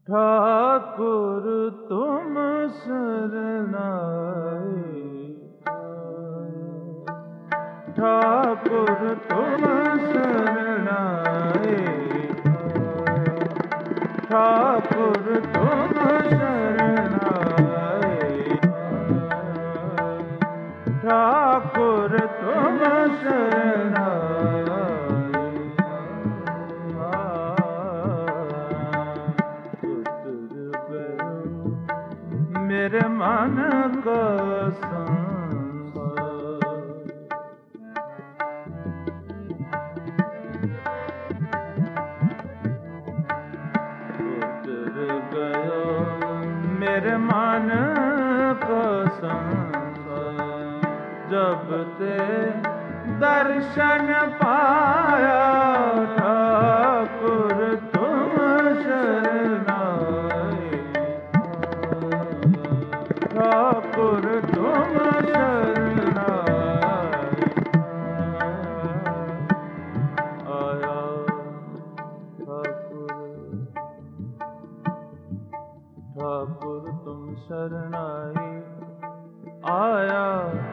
ठाकुर तुम शरणाए, ठाकुर तुम शरणाए, ठाकुर तुम शरणाए, ठाकुर तुम शरणाए। मेरे मन का संसार, उतर गयो मेरे मन का संसार, जब ते दर्शन पाया ठाकुर तुम शरणाए, ठाकुर तुम शरणाए। आया ठाकुर तुम शरणाई, आया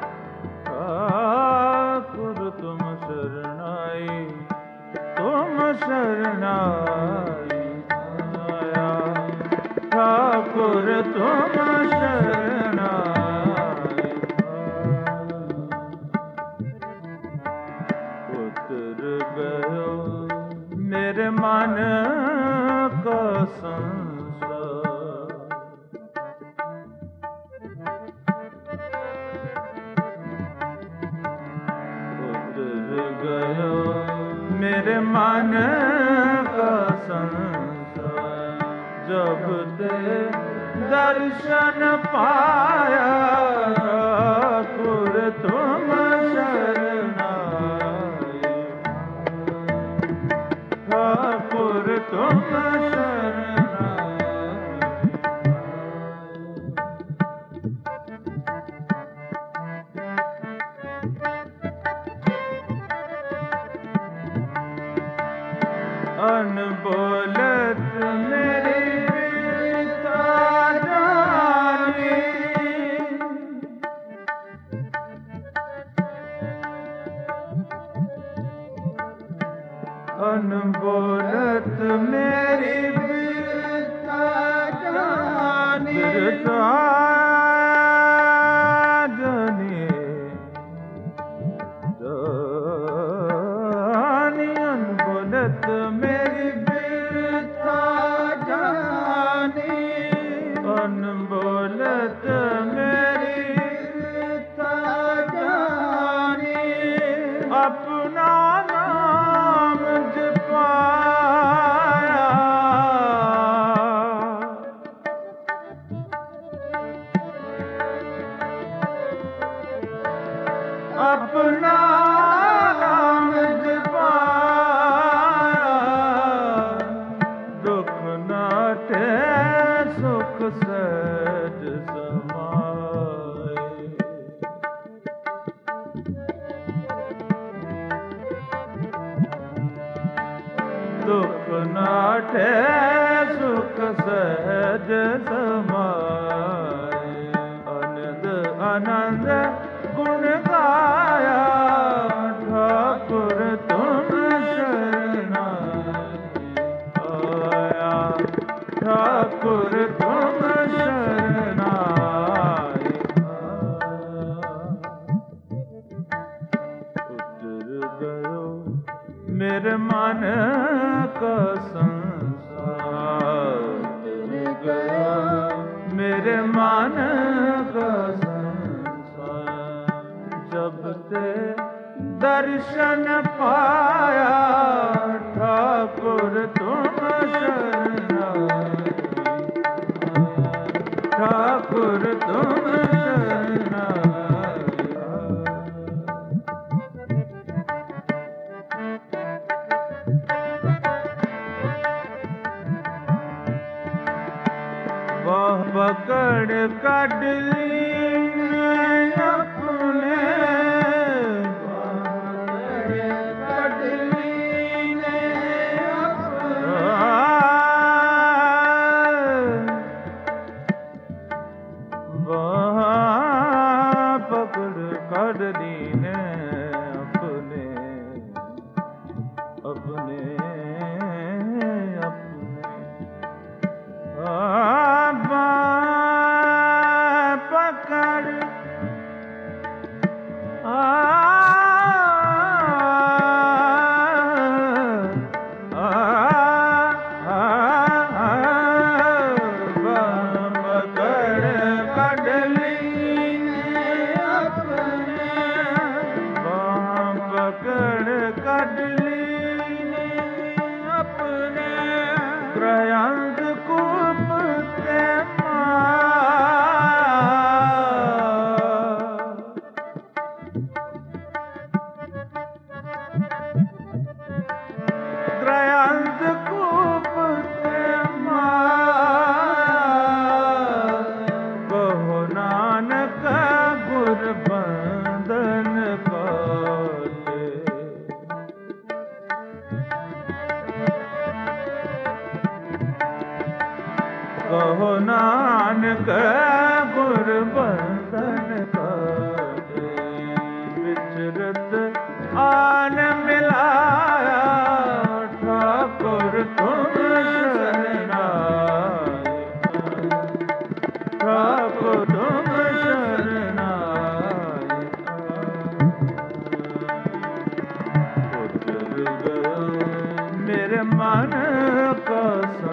ठाकुर तुम शरणाई, तुम शरणाई। आया ठाकुर तुम शरणाई, उतर गयो मेरे मन का संसार, उतर गयो मेरे मन का संसार, जब ते दर्शन पाया ठाकुर तुम शरणाए, ठाकुर तुम शरणाए। अनबोलत मेरी विरता जानी, अनबोलत मेरी विरता जानी, विरता जानी, जानी अनबोलत मेरी विरता जानी, अनबोलत मेरी विरता जानी, अपना नाम जपाया, अपना नाम जपाया, दुख नाटे सुख सहज समाए, दुख नाटे सुख सहज समाए। आनंद आनंद गुण गाया ठाकुर तुम शरणाए, आया ठाकुर तुम शरणाए। उतर गयो मेरे मन का संसार, उतर गयो मेरे मन का संसार, जब ते दर्शन पाया ठाकुर तुम शरणाए, ठाकुर तुम शरणाए। वह पकड़ कड ली अपने, पकड़ कहो नानक गुर बंधन काटे, विचरत आन मिलाया ठाकुर तुम शरणाए, ठाकुर तुम शरणाए। उतर गयो मेरे मन का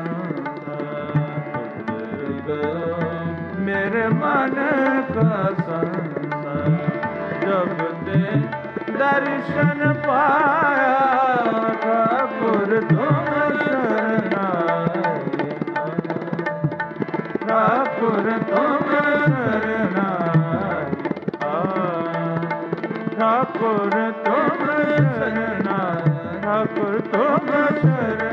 मेरे मन का संसार, जब ते दर्शन पाया ठाकुर तुम शरणाए, ठाकुर तुम शरणाए, ठाकुर तुम शरणाए, ठाकुर तुम शरणाए।